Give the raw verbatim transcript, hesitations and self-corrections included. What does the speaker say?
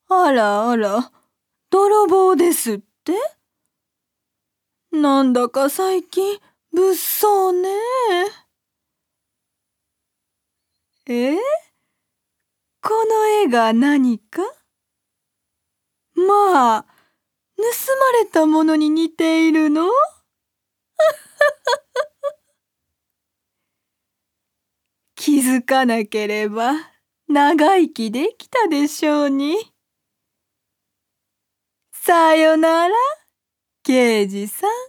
あらあら、泥棒ですって？なんだか最近物騒ねえ。え？この絵が何か？まあ、盗まれたものに似ているの？気づかなければ長生きできたでしょうに。さよなら、刑事さん。